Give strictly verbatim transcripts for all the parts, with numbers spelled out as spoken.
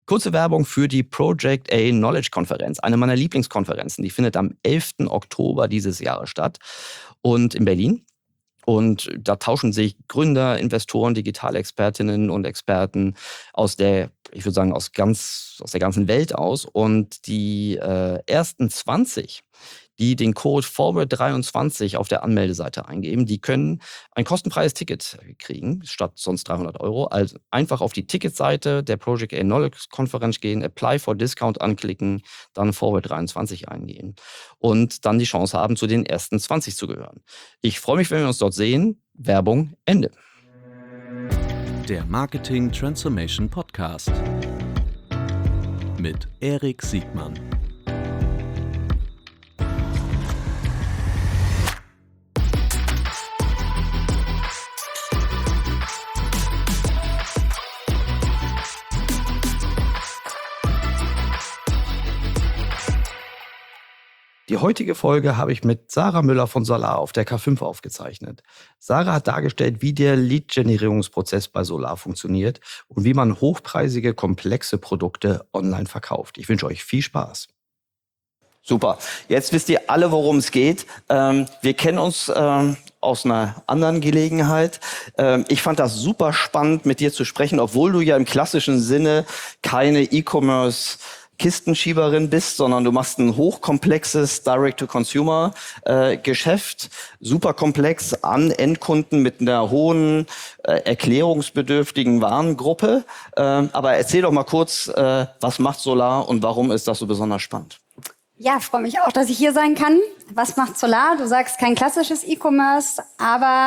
Kurze Werbung für die Project A Knowledge Konferenz, eine meiner Lieblingskonferenzen. Die findet am elften Oktober dieses Jahres statt und in Berlin. Und da tauschen sich Gründer, Investoren, Digitalexpertinnen und Experten aus der, ich würde sagen, aus ganz, aus der ganzen Welt aus. Und die äh, ersten zwanzig, die den Code Forward dreiundzwanzig auf der Anmeldeseite eingeben, die können ein kostenfreies Ticket kriegen, statt sonst dreihundert Euro. Also einfach auf die Ticketseite der Project A Knowledge Konferenz gehen, Apply for Discount anklicken, dann Forward dreiundzwanzig eingehen und dann die Chance haben, zu den ersten zwanzig zu gehören. Ich freue mich, wenn wir uns dort sehen. Werbung Ende. Der Marketing Transformation Podcast mit Erik Siegmann. Die heutige Folge habe ich mit Sarah Müller von Solar auf der K fünf aufgezeichnet. Sarah hat dargestellt, wie der Lead-Generierungsprozess bei Solar funktioniert und wie man hochpreisige, komplexe Produkte online verkauft. Ich wünsche euch viel Spaß. Super. Jetzt wisst ihr alle, worum es geht. Ähm, wir kennen uns ähm, aus einer anderen Gelegenheit. Ähm, ich fand das super spannend, mit dir zu sprechen, obwohl du ja im klassischen Sinne keine E-Commerce Kistenschieberin bist, sondern du machst ein hochkomplexes Direct-to-Consumer-Geschäft, super komplex an Endkunden mit einer hohen, äh, erklärungsbedürftigen Warengruppe. Äh, aber erzähl doch mal kurz, äh, was macht Solar und warum ist das so besonders spannend? Ja, freue mich auch, dass ich hier sein kann. Was macht Solar? Du sagst kein klassisches E-Commerce, aber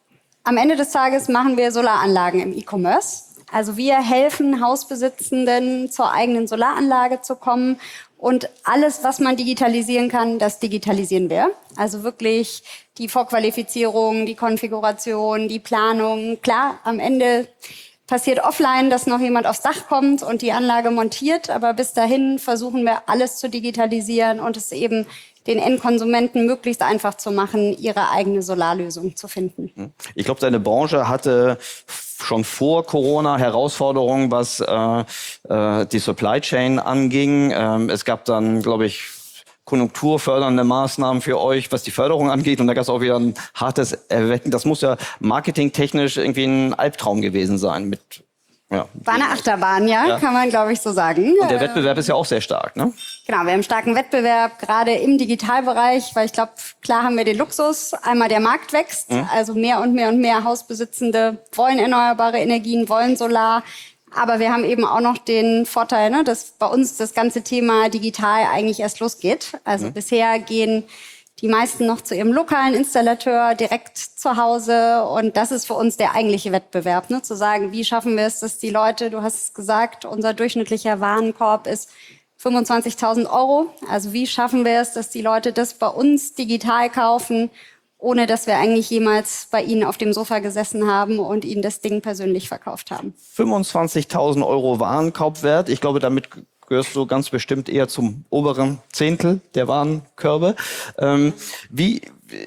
am Ende des Tages machen wir Solaranlagen im E-Commerce. Also wir helfen Hausbesitzenden, zur eigenen Solaranlage zu kommen. Und alles, was man digitalisieren kann, das digitalisieren wir. Also wirklich die Vorqualifizierung, die Konfiguration, die Planung. Klar, am Ende passiert offline, dass noch jemand aufs Dach kommt und die Anlage montiert. Aber bis dahin versuchen wir, alles zu digitalisieren und es eben den Endkonsumenten möglichst einfach zu machen, ihre eigene Solarlösung zu finden. Ich glaube, deine Branche hatte schon vor Corona Herausforderungen, was äh, äh, die Supply Chain anging. Ähm, es gab dann, glaube ich, konjunkturfördernde Maßnahmen für euch, was die Förderung angeht. Und da gab es auch wieder ein hartes Erwecken. Das muss ja marketingtechnisch irgendwie ein Albtraum gewesen sein. Mit, ja. War eine Achterbahn, ja, ja. Kann man, glaube ich, so sagen. Und der Wettbewerb ist ja auch sehr stark, ne? Genau, wir haben einen starken Wettbewerb, gerade im Digitalbereich, weil ich glaube, klar haben wir den Luxus. Einmal der Markt wächst, mhm. also mehr und mehr und mehr Hausbesitzende wollen erneuerbare Energien, wollen Solar. Aber wir haben eben auch noch den Vorteil, ne, dass bei uns das ganze Thema digital eigentlich erst losgeht. Also mhm. bisher gehen die meisten noch zu ihrem lokalen Installateur direkt zu Hause. Und das ist für uns der eigentliche Wettbewerb, ne? Zu sagen, wie schaffen wir es, dass die Leute, du hast es gesagt, unser durchschnittlicher Warenkorb ist fünfundzwanzigtausend Euro. Also wie schaffen wir es, dass die Leute das bei uns digital kaufen, ohne dass wir eigentlich jemals bei ihnen auf dem Sofa gesessen haben und ihnen das Ding persönlich verkauft haben. fünfundzwanzigtausend Euro Warenkorbwert. Ich glaube, damit gehörst du ganz bestimmt eher zum oberen Zehntel der Warenkörbe. Ähm, wie,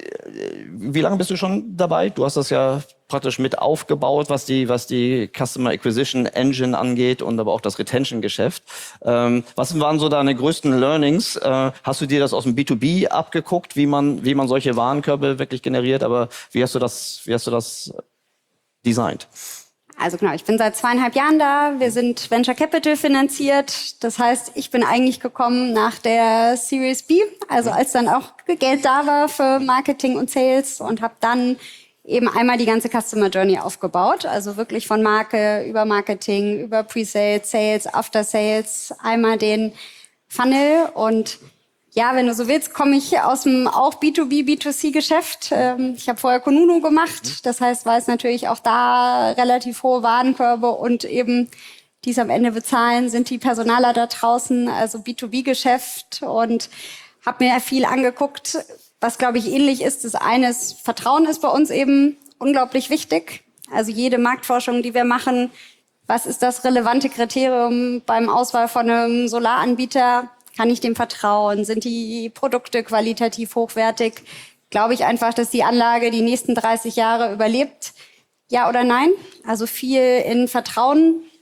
wie lange bist du schon dabei? Du hast das ja praktisch mit aufgebaut, was die, was die Customer Acquisition Engine angeht und aber auch das Retention-Geschäft. Ähm, was waren so deine größten Learnings? Äh, hast du dir das aus dem B zwei B abgeguckt, wie man, wie man solche Warenkörbe wirklich generiert? Aber wie hast du das, wie hast du das designt? Also genau, ich bin seit zweieinhalb Jahren da. Wir sind Venture Capital finanziert. Das heißt, ich bin eigentlich gekommen nach der Series B, also als dann auch Geld da war für Marketing und Sales und habe dann eben einmal die ganze Customer Journey aufgebaut. Also wirklich von Marke über Marketing, über Pre-Sales, Sales, After-Sales, einmal den Funnel. Und ja, wenn du so willst, komme ich aus dem auch B zwei B, B zwei C-Geschäft. Ich habe vorher Kununu gemacht. Das heißt, weiß natürlich auch da relativ hohe Warenkörbe und eben die es am Ende bezahlen, sind die Personaler da draußen, also B zwei B-Geschäft. Und habe mir viel angeguckt, was, glaube ich, ähnlich ist. Das eine ist, Vertrauen ist bei uns eben unglaublich wichtig. Also jede Marktforschung, die wir machen, was ist das relevante Kriterium beim Auswahl von einem Solaranbieter? Kann ich dem vertrauen? Sind die Produkte qualitativ hochwertig? Glaube ich einfach, dass die Anlage die nächsten dreißig Jahre überlebt? Ja oder nein? Also viel in Vertrauen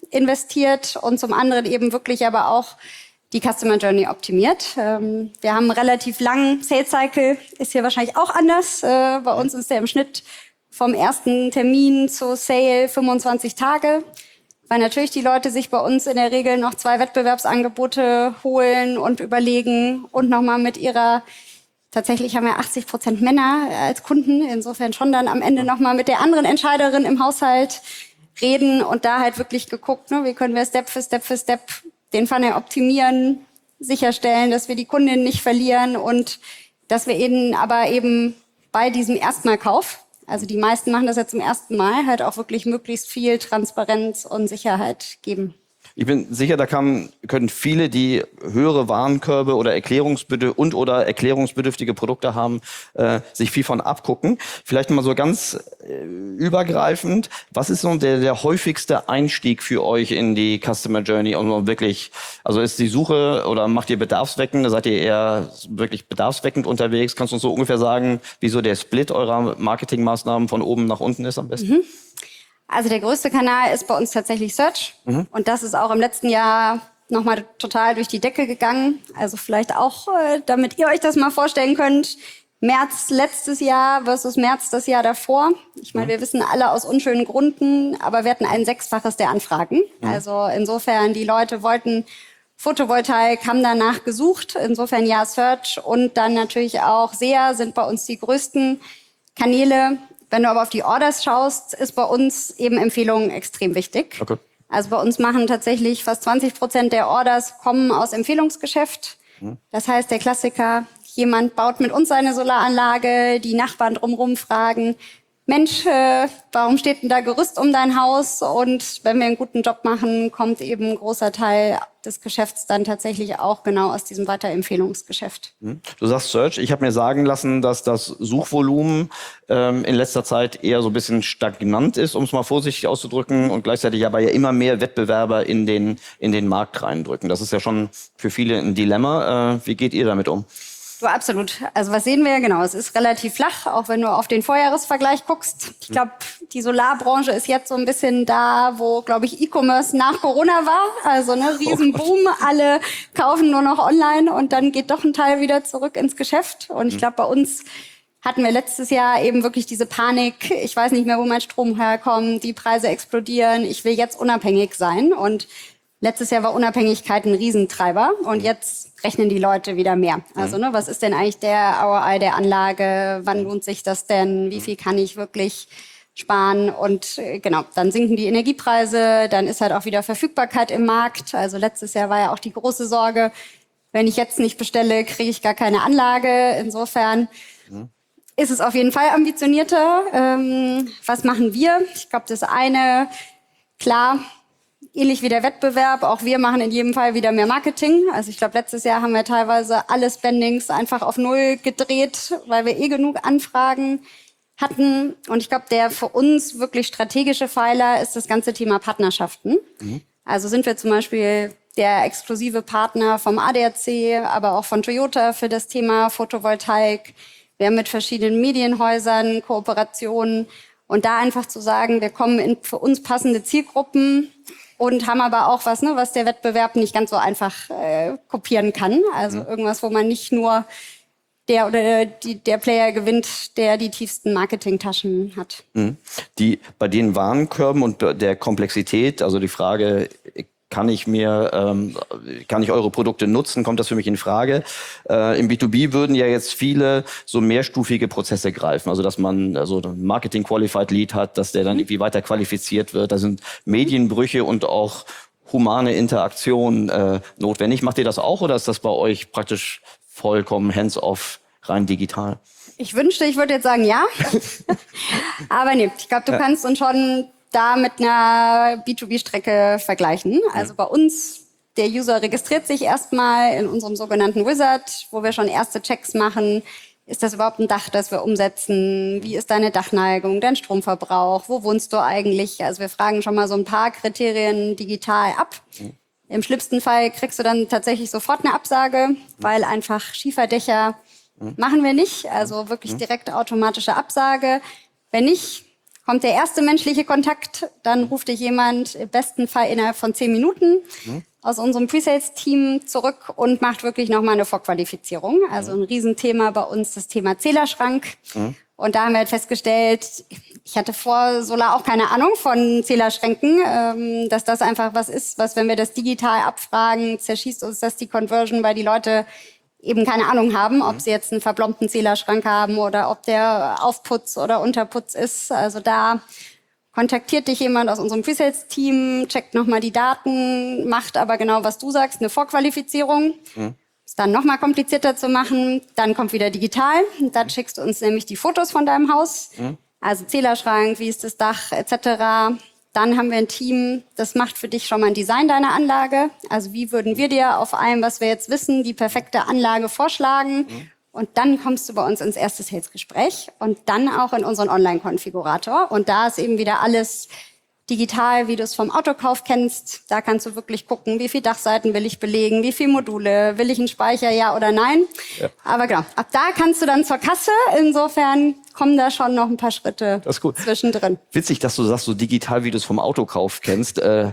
investiert und zum anderen eben wirklich aber auch die Customer Journey optimiert. Ähm, wir haben einen relativ langen Sales Cycle, ist hier wahrscheinlich auch anders. Äh, bei uns ist der im Schnitt vom ersten Termin zu Sale fünfundzwanzig Tage, weil natürlich die Leute sich bei uns in der Regel noch zwei Wettbewerbsangebote holen und überlegen und nochmal mit ihrer, tatsächlich haben wir achtzig Prozent Männer als Kunden, insofern schon dann am Ende nochmal mit der anderen Entscheiderin im Haushalt reden und da halt wirklich geguckt, ne, wie können wir Step für Step für Step den Funnel optimieren, sicherstellen, dass wir die Kundin nicht verlieren und dass wir ihnen aber eben bei diesem Erstmalkauf, also die meisten machen das ja zum ersten Mal, halt auch wirklich möglichst viel Transparenz und Sicherheit geben. Ich bin sicher, da kann, können viele, die höhere Warenkörbe oder Erklärungsbedürf- und oder erklärungsbedürftige Produkte haben, äh, sich viel von abgucken. Vielleicht mal so ganz äh, übergreifend, was ist so der, der häufigste Einstieg für euch in die Customer Journey? Und wirklich, also ist die Suche oder macht ihr bedarfsweckend? Seid ihr eher wirklich bedarfsweckend unterwegs? Kannst du uns so ungefähr sagen, wie so der Split eurer Marketingmaßnahmen von oben nach unten ist am besten? Mhm. Also der größte Kanal ist bei uns tatsächlich Search. Mhm. Und das ist auch im letzten Jahr nochmal total durch die Decke gegangen. Also vielleicht auch, damit ihr euch das mal vorstellen könnt, März letztes Jahr versus März das Jahr davor. Ich meine, mhm. wir wissen alle aus unschönen Gründen, aber wir hatten ein Sechsfaches der Anfragen. Mhm. Also insofern, die Leute wollten Photovoltaik, haben danach gesucht. Insofern ja, Search und dann natürlich auch S E A sind bei uns die größten Kanäle. Wenn du aber auf die Orders schaust, ist bei uns eben Empfehlungen extrem wichtig. Okay. Also bei uns machen tatsächlich fast zwanzig Prozent der Orders kommen aus Empfehlungsgeschäft. Mhm. Das heißt, der Klassiker, jemand baut mit uns seine Solaranlage, die Nachbarn drumherum fragen, Mensch, äh, warum steht denn da Gerüst um dein Haus? Und wenn wir einen guten Job machen, kommt eben ein großer Teil des Geschäfts dann tatsächlich auch genau aus diesem Weiterempfehlungsgeschäft. Du sagst Search. Ich habe mir sagen lassen, dass das Suchvolumen ähm, in letzter Zeit eher so ein bisschen stagnant ist, um es mal vorsichtig auszudrücken, und gleichzeitig aber ja immer mehr Wettbewerber in den, in den Markt reindrücken. Das ist ja schon für viele ein Dilemma. Äh, wie geht ihr damit um? So, absolut. Also was sehen wir? Genau, es ist relativ flach, auch wenn du auf den Vorjahresvergleich guckst. Ich glaube, die Solarbranche ist jetzt so ein bisschen da, wo, glaube ich, E-Commerce nach Corona war. Also ne, Riesenboom, alle kaufen nur noch online und dann geht doch ein Teil wieder zurück ins Geschäft. Und ich glaube, bei uns hatten wir letztes Jahr eben wirklich diese Panik. Ich weiß nicht mehr, wo mein Strom herkommt, die Preise explodieren. Ich will jetzt unabhängig sein. Und letztes Jahr war Unabhängigkeit ein Riesentreiber und jetzt rechnen die Leute wieder mehr. Also ne, was ist denn eigentlich der R O I der Anlage? Wann lohnt sich das denn? Wie viel kann ich wirklich sparen? Und äh, genau, dann sinken die Energiepreise, dann ist halt auch wieder Verfügbarkeit im Markt. Also letztes Jahr war ja auch die große Sorge, wenn ich jetzt nicht bestelle, kriege ich gar keine Anlage. Insofern mhm. ist es auf jeden Fall ambitionierter. Ähm, was machen wir? Ich glaube, das eine, klar, ähnlich wie der Wettbewerb, auch wir machen in jedem Fall wieder mehr Marketing. Also ich glaube, letztes Jahr haben wir teilweise alle Spendings einfach auf Null gedreht, weil wir eh genug Anfragen hatten. Und ich glaube, der für uns wirklich strategische Pfeiler ist das ganze Thema Partnerschaften. Mhm. Also sind wir zum Beispiel der exklusive Partner vom A D A C, aber auch von Toyota für das Thema Photovoltaik. Wir haben mit verschiedenen Medienhäusern Kooperationen. Und da einfach zu sagen, wir kommen in für uns passende Zielgruppen und haben aber auch was, ne, was der Wettbewerb nicht ganz so einfach äh, kopieren kann. Also mhm. irgendwas, wo man nicht nur der oder die, der Player gewinnt, der die tiefsten Marketingtaschen hat. Mhm. Die bei den Warenkörben und der Komplexität, also die Frage, kann ich mir, ähm, kann ich eure Produkte nutzen? Kommt das für mich in Frage? Äh, Im B zwei B würden ja jetzt viele so mehrstufige Prozesse greifen. Also, dass man also ein Marketing-Qualified Lead hat, dass der dann irgendwie weiter qualifiziert wird. Da sind Medienbrüche und auch humane Interaktion äh, notwendig. Macht ihr das auch oder ist das bei euch praktisch vollkommen hands-off, rein digital? Ich wünschte, ich würde jetzt sagen ja. Aber nee, ich glaube, du ja. kannst uns schon da mit einer B zwei B-Strecke vergleichen. Also bei uns, der User registriert sich erstmal in unserem sogenannten Wizard, wo wir schon erste Checks machen. Ist das überhaupt ein Dach, das wir umsetzen? Wie ist deine Dachneigung, dein Stromverbrauch? Wo wohnst du eigentlich? Also wir fragen schon mal so ein paar Kriterien digital ab. Mhm. Im schlimmsten Fall kriegst du dann tatsächlich sofort eine Absage, mhm. weil einfach Schieferdächer mhm. machen wir nicht. Also wirklich direkt automatische Absage. Wenn nicht, kommt der erste menschliche Kontakt, dann ruft dich jemand im besten Fall innerhalb von zehn Minuten mhm. aus unserem Pre-Sales-Team zurück und macht wirklich nochmal eine Vorqualifizierung. Also ein Riesenthema bei uns, das Thema Zählerschrank. Mhm. Und da haben wir halt festgestellt, ich hatte vor Solar auch keine Ahnung von Zählerschränken, ähm, dass das einfach was ist, was, wenn wir das digital abfragen, zerschießt uns das die Conversion, weil die Leute eben keine Ahnung haben, ob sie jetzt einen verblombten Zählerschrank haben oder ob der Aufputz oder Unterputz ist. Also da kontaktiert dich jemand aus unserem Presales-Team, checkt nochmal die Daten, macht aber genau, was du sagst, eine Vorqualifizierung. Mhm. Ist dann nochmal komplizierter zu machen. Dann kommt wieder digital. Dann schickst du uns nämlich die Fotos von deinem Haus. Mhm. Also Zählerschrank, wie ist das Dach et cetera. Dann haben wir ein Team, das macht für dich schon mal ein Design deiner Anlage. Also wie würden wir dir auf allem, was wir jetzt wissen, die perfekte Anlage vorschlagen? Mhm. Und dann kommst du bei uns ins erste Sales-Gespräch und dann auch in unseren Online-Konfigurator. Und da ist eben wieder alles digital, wie du es vom Autokauf kennst. Da kannst du wirklich gucken, wie viele Dachseiten will ich belegen, wie viele Module, will ich einen Speicher, ja oder nein. Ja. Aber genau, ab da kannst du dann zur Kasse. Insofern kommen da schon noch ein paar Schritte das ist gut. Zwischendrin. Witzig, dass du sagst, so digital, wie du es vom Autokauf kennst. Äh,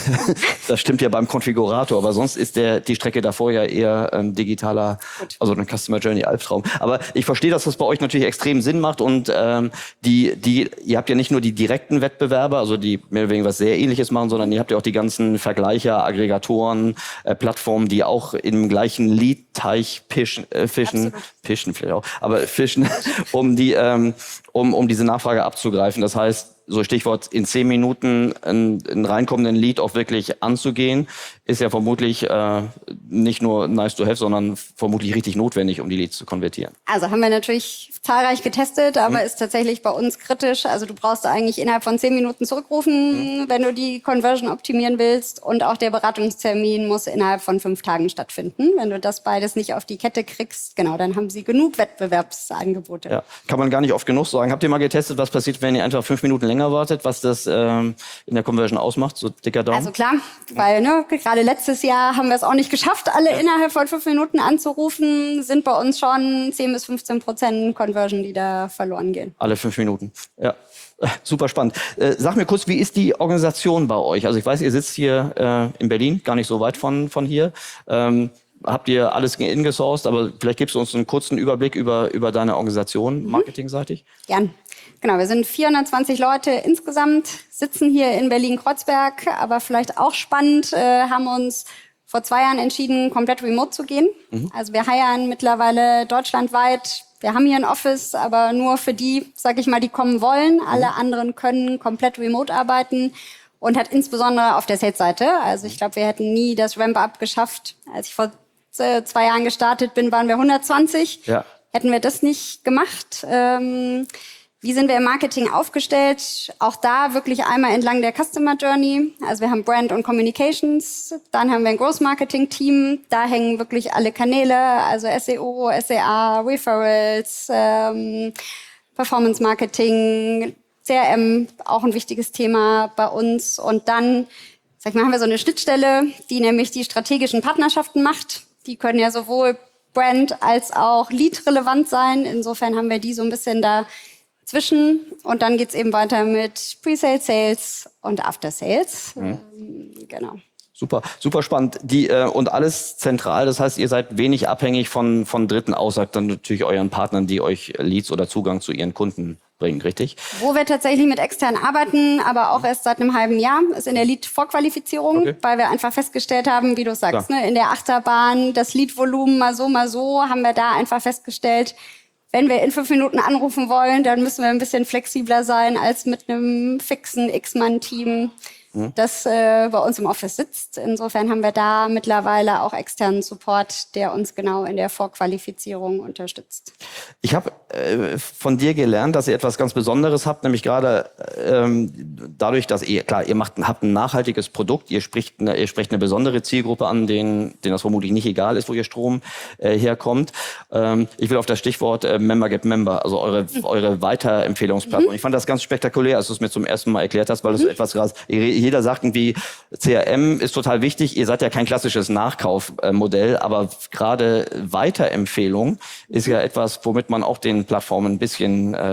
das stimmt ja beim Konfigurator, aber sonst ist der die Strecke davor ja eher ein digitaler, gut. also ein Customer Journey Albtraum. Aber ich verstehe, dass das bei euch natürlich extrem Sinn macht und ähm, die, die, ihr habt ja nicht nur die direkten Wettbewerber, also die mehr oder weniger was sehr Ähnliches machen, sondern ihr habt ja auch die ganzen Vergleicher, Aggregatoren, äh, Plattformen, die auch im gleichen Lead-Teich fischen, äh, fischen, fischen vielleicht auch, aber fischen, um die ähm, um, um diese Nachfrage abzugreifen. Das heißt, so Stichwort in zehn Minuten einen, einen reinkommenden Lead auch wirklich anzugehen, ist ja vermutlich äh, nicht nur nice to have, sondern vermutlich richtig notwendig, um die Leads zu konvertieren. Also haben wir natürlich zahlreich getestet, aber mhm. ist tatsächlich bei uns kritisch. Also du brauchst eigentlich innerhalb von zehn Minuten zurückrufen, mhm. wenn du die Conversion optimieren willst. Und auch der Beratungstermin muss innerhalb von fünf Tagen stattfinden. Wenn du das beides nicht auf die Kette kriegst, genau, dann haben sie genug Wettbewerbsangebote. Ja, kann man gar nicht oft genug sagen. Habt ihr mal getestet, was passiert, wenn ihr einfach fünf Minuten länger wartet, was das ähm, in der Conversion ausmacht, so dicker Daumen? Also klar, weil ne, gerade letztes Jahr haben wir es auch nicht geschafft, alle ja. innerhalb von fünf Minuten anzurufen, sind bei uns schon zehn bis fünfzehn Prozent Conversion, die da verloren gehen. Alle fünf Minuten, ja. Super spannend. Äh, sag mir kurz, wie ist die Organisation bei euch? Also ich weiß, ihr sitzt hier äh, in Berlin, gar nicht so weit von, von hier. Ähm, habt ihr alles ingesourced, aber vielleicht gibst du uns einen kurzen Überblick über, über deine Organisation, mhm. marketingseitig? Gern. Genau, wir sind vierhundertzwanzig Leute insgesamt, sitzen hier in Berlin-Kreuzberg, aber vielleicht auch spannend, äh, haben uns vor zwei Jahren entschieden, komplett remote zu gehen. Mhm. Also wir hiren mittlerweile deutschlandweit. Wir haben hier ein Office, aber nur für die, sag ich mal, die kommen wollen. Alle anderen können komplett remote arbeiten und hat insbesondere auf der Sales-Seite. Also ich glaube, wir hätten nie das Ramp-up geschafft. Als ich vor zwei Jahren gestartet bin, waren wir hundertzwanzig. Ja. Hätten wir das nicht gemacht. Ähm, Wie sind wir im Marketing aufgestellt? Auch da wirklich einmal entlang der Customer Journey. Also wir haben Brand und Communications. Dann haben wir ein Growth Marketing Team. Da hängen wirklich alle Kanäle, also S E O, S E A, Referrals, ähm, Performance Marketing, C R M, auch ein wichtiges Thema bei uns. Und dann, sag ich mal, haben wir so eine Schnittstelle, die nämlich die strategischen Partnerschaften macht. Die können ja sowohl Brand als auch Lead relevant sein. Insofern haben wir die so ein bisschen da zwischen und dann geht's eben weiter mit Pre-Sales, Sales und After-Sales. Mhm. Ähm, genau. Super, super spannend. Die, äh, und alles zentral, das heißt, ihr seid wenig abhängig von, von Dritten, außer dann natürlich euren Partnern, die euch Leads oder Zugang zu ihren Kunden bringen, richtig? Wo wir tatsächlich mit extern arbeiten, aber auch erst seit einem halben Jahr, ist in der Lead-Vorqualifizierung, okay. weil wir einfach festgestellt haben, wie du sagst, ne, in der Achterbahn, das Lead-Volumen mal so, mal so, haben wir da einfach festgestellt, wenn wir in fünf Minuten anrufen wollen, dann müssen wir ein bisschen flexibler sein als mit einem fixen X-Mann-Team, mhm. das äh, bei uns im Office sitzt. Insofern haben wir da mittlerweile auch externen Support, der uns genau in der Vorqualifizierung unterstützt. Ich habe äh, von dir gelernt, dass ihr etwas ganz Besonderes habt, nämlich gerade ähm, dadurch, dass ihr, klar, ihr macht, habt ein nachhaltiges Produkt, ihr spricht eine, ihr sprecht eine besondere Zielgruppe an, denen, denen das vermutlich nicht egal ist, wo ihr Strom äh, herkommt. Ähm, ich will auf das Stichwort äh, Member get Member, also eure, mhm. eure Weiterempfehlungsplattform. Mhm. Ich fand das ganz spektakulär, als du es mir zum ersten Mal erklärt hast, weil es mhm. etwas krass, jeder sagt irgendwie, C R M ist total wichtig, ihr seid ja kein klassisches Nachkaufmodell, aber gerade Weiterempfehlung ist ja etwas, womit man auch den Plattformen ein bisschen äh,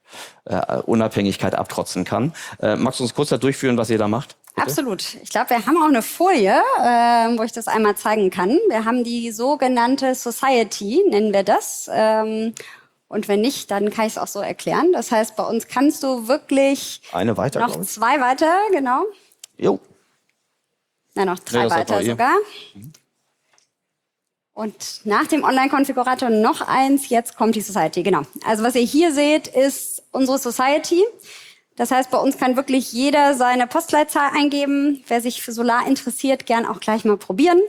äh, Unabhängigkeit abtrotzen kann. Äh, magst du uns kurz da durchführen, was ihr da macht? Bitte? Absolut. Ich glaube, wir haben auch eine Folie, äh, wo ich das einmal zeigen kann. Wir haben die sogenannte Society, nennen wir das. Ähm, und wenn nicht, dann kann ich es auch so erklären. Das heißt, bei uns kannst du wirklich Eine weiter, noch zwei weiter, genau. Jo. Na, noch drei Ja, weiter sogar. Mhm. Und nach dem Online-Konfigurator noch eins, jetzt kommt die Society, genau. Also was ihr hier seht, ist unsere Society. Das heißt, bei uns kann wirklich jeder seine Postleitzahl eingeben. Wer sich für Solar interessiert, gern auch gleich mal probieren.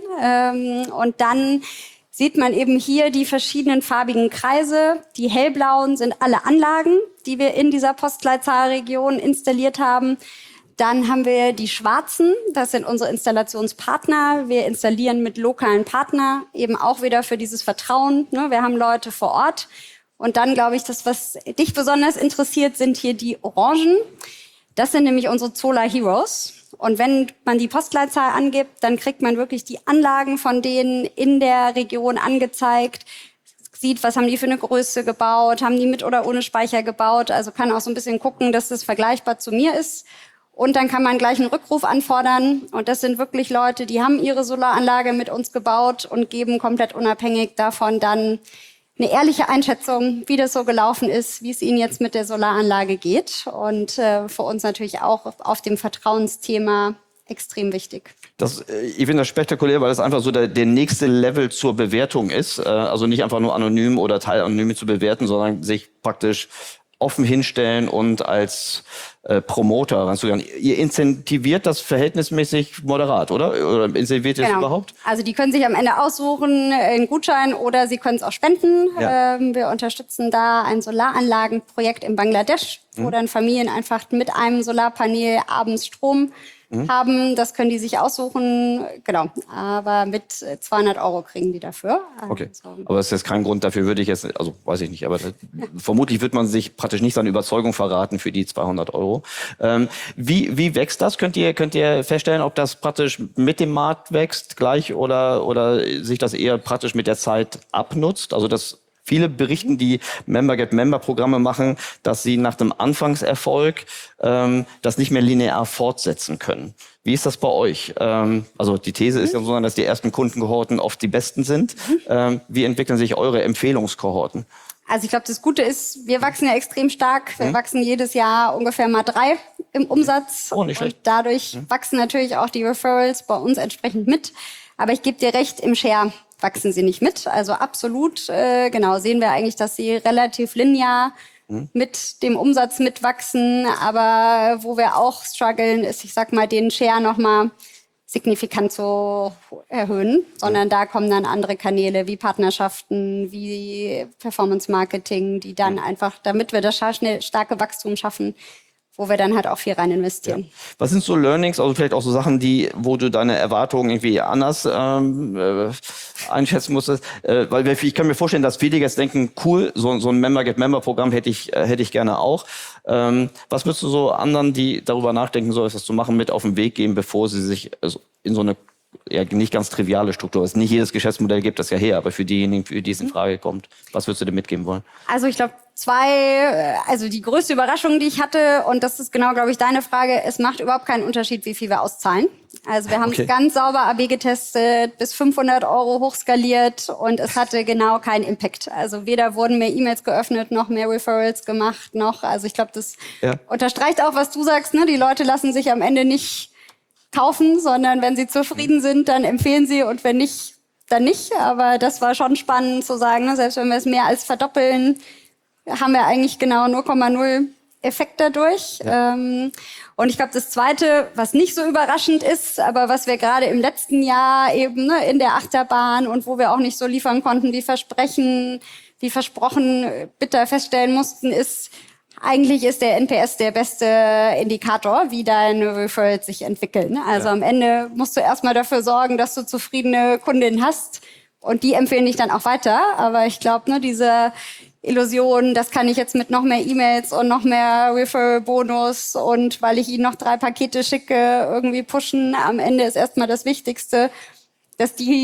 Und dann sieht man eben hier die verschiedenen farbigen Kreise. Die hellblauen sind alle Anlagen, die wir in dieser Postleitzahlregion installiert haben. Dann haben wir die schwarzen, das sind unsere Installationspartner. Wir installieren mit lokalen Partnern, eben auch wieder für dieses Vertrauen. Wir haben Leute vor Ort. Und dann, glaube ich, das, was dich besonders interessiert, sind hier die Orangen. Das sind nämlich unsere Solar Heroes. Und wenn man die Postleitzahl angibt, dann kriegt man wirklich die Anlagen von denen in der Region angezeigt, sieht, was haben die für eine Größe gebaut, haben die mit oder ohne Speicher gebaut. Also kann auch so ein bisschen gucken, dass das vergleichbar zu mir ist. Und dann kann man gleich einen Rückruf anfordern. Und das sind wirklich Leute, die haben ihre Solaranlage mit uns gebaut und geben komplett unabhängig davon dann eine ehrliche Einschätzung, wie das so gelaufen ist, wie es ihnen jetzt mit der Solaranlage geht. Und äh, für uns natürlich auch auf dem Vertrauensthema extrem wichtig. Das, ich finde das spektakulär, weil das einfach so der, der nächste Level zur Bewertung ist. Äh, also nicht einfach nur anonym oder teilanonym zu bewerten, sondern sich praktisch offen hinstellen und als äh, Promoter ranzugehen. Ihr incentiviert das verhältnismäßig moderat, oder? Oder incentiviert ihr das genau. überhaupt? Also die können sich am Ende aussuchen, einen Gutschein oder sie können es auch spenden. Ja. Ähm, wir unterstützen da ein Solaranlagenprojekt in Bangladesch, mhm. wo dann Familien einfach mit einem Solarpanel abends Strom Mhm. haben, das können die sich aussuchen, genau, aber mit zweihundert Euro kriegen die dafür. Also okay, aber das ist jetzt kein Grund, dafür würde ich jetzt, also weiß ich nicht, aber das, vermutlich wird man sich praktisch nicht seine Überzeugung verraten für die zweihundert Euro. Ähm, wie, wie wächst das? Könnt ihr, könnt ihr feststellen, ob das praktisch mit dem Markt wächst gleich oder, oder sich das eher praktisch mit der Zeit abnutzt? Also das Viele berichten, die Member-Get-Member-Programme machen, dass sie nach dem Anfangserfolg ähm, das nicht mehr linear fortsetzen können. Wie ist das bei euch? Ähm, also die These ist ja so, dass die ersten Kundenkohorten oft die besten sind. Ähm, wie entwickeln sich eure Empfehlungskohorten? Also ich glaube, das Gute ist, wir wachsen ja extrem stark. Wir mhm. wachsen jedes Jahr ungefähr mal drei im Umsatz. Oh, nicht schlecht. Und dadurch mhm. wachsen natürlich auch die Referrals bei uns entsprechend mit. Aber ich gebe dir recht, im Share wachsen sie nicht mit. Also absolut, äh, genau, sehen wir eigentlich, dass sie relativ linear mhm. mit dem Umsatz mitwachsen. Aber wo wir auch strugglen, ist, ich sag mal, den Share nochmal signifikant zu erhöhen. Sondern mhm. da kommen dann andere Kanäle wie Partnerschaften, wie Performance Marketing, die dann mhm. einfach, damit wir das schnell starke Wachstum schaffen, wo wir dann halt auch viel rein investieren. Ja. Was sind so Learnings, also vielleicht auch so Sachen, die, wo du deine Erwartungen irgendwie anders ähm, äh, einschätzen musstest? Äh, weil wir, ich kann mir vorstellen, dass viele jetzt denken, cool, so, so ein Member-Get-Member-Programm hätte ich, äh, hätte ich gerne auch. Ähm, was würdest du so anderen, die darüber nachdenken, so etwas zu machen, mit auf den Weg geben, bevor sie sich also in so eine ja nicht ganz triviale Struktur ist? Nicht jedes Geschäftsmodell gibt das ja her, aber für diejenigen, für die es in Frage kommt, was würdest du dir mitgeben wollen? Also ich glaube, zwei, also die größte Überraschung, die ich hatte, und das ist genau, glaube ich, deine Frage, es macht überhaupt keinen Unterschied, wie viel wir auszahlen. Also wir haben es okay. ganz sauber A B getestet, bis fünfhundert Euro hochskaliert und es hatte genau keinen Impact. Also weder wurden mehr E-Mails geöffnet, noch mehr Referrals gemacht, noch, also ich glaube, das ja. unterstreicht auch, was du sagst, ne? Die Leute lassen sich am Ende nicht kaufen, sondern wenn sie zufrieden sind, dann empfehlen sie und wenn nicht, dann nicht. Aber das war schon spannend zu sagen, ne? Selbst wenn wir es mehr als verdoppeln, haben wir eigentlich genau null Komma null Effekt dadurch. Ja. Ähm, und ich glaube, das Zweite, was nicht so überraschend ist, aber was wir gerade im letzten Jahr eben ne, in der Achterbahn und wo wir auch nicht so liefern konnten, wie versprechen, wie versprochen, bitter feststellen mussten, ist, eigentlich ist der N P S der beste Indikator, wie deine Referrals sich entwickeln. Also ja. am Ende musst du erstmal dafür sorgen, dass du zufriedene Kundinnen hast und die empfehlen dich dann auch weiter. Aber ich glaube, ne, diese Illusion, das kann ich jetzt mit noch mehr E-Mails und noch mehr Referral-Bonus und weil ich ihnen noch drei Pakete schicke, irgendwie pushen. Am Ende ist erstmal das Wichtigste, dass die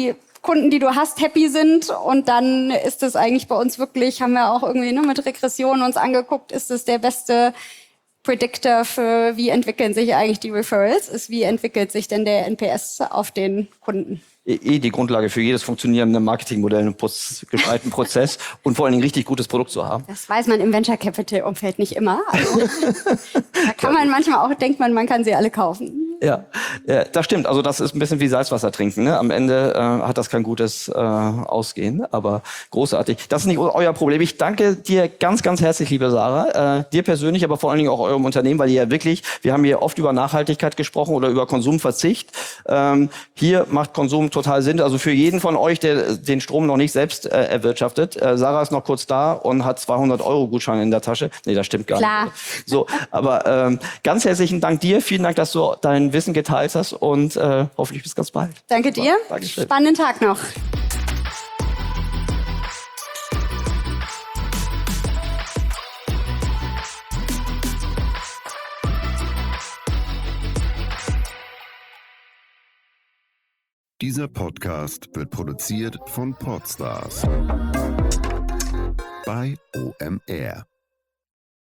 Kunden, die du hast, happy sind. Und dann ist es eigentlich bei uns wirklich, haben wir auch irgendwie ne, mit Regression uns angeguckt, ist es der beste Predictor für, wie entwickeln sich eigentlich die Referrals, ist, wie entwickelt sich denn der N P S auf den Kunden. Eh die Grundlage für jedes funktionierende Marketingmodell, einen gescheiten Prozess und vor allen Dingen richtig gutes Produkt zu haben. Das weiß man im Venture Capital Umfeld nicht immer. Also, da kann man manchmal auch, denkt man, man kann sie alle kaufen. Ja, ja, das stimmt. Also das ist ein bisschen wie Salzwasser trinken. Ne? Am Ende äh, hat das kein gutes äh, Ausgehen, aber großartig. Das ist nicht euer Problem. Ich danke dir ganz, ganz herzlich, liebe Sarah. Äh, dir persönlich, aber vor allen Dingen auch eurem Unternehmen, weil ihr ja wirklich, wir haben hier oft über Nachhaltigkeit gesprochen oder über Konsumverzicht. Ähm, hier macht Konsum total Sinn. Also für jeden von euch, der den Strom noch nicht selbst äh, erwirtschaftet. Äh, Sarah ist noch kurz da und hat zweihundert Euro Gutschein in der Tasche. Nee, das stimmt gar Klar. nicht. So, aber ähm, ganz herzlichen Dank dir. Vielen Dank, dass du dein Wissen geteilt hast und äh, hoffentlich bis ganz bald. Danke dir. Dankeschön. Spannenden Tag noch. Dieser Podcast wird produziert von Podstars bei O M R.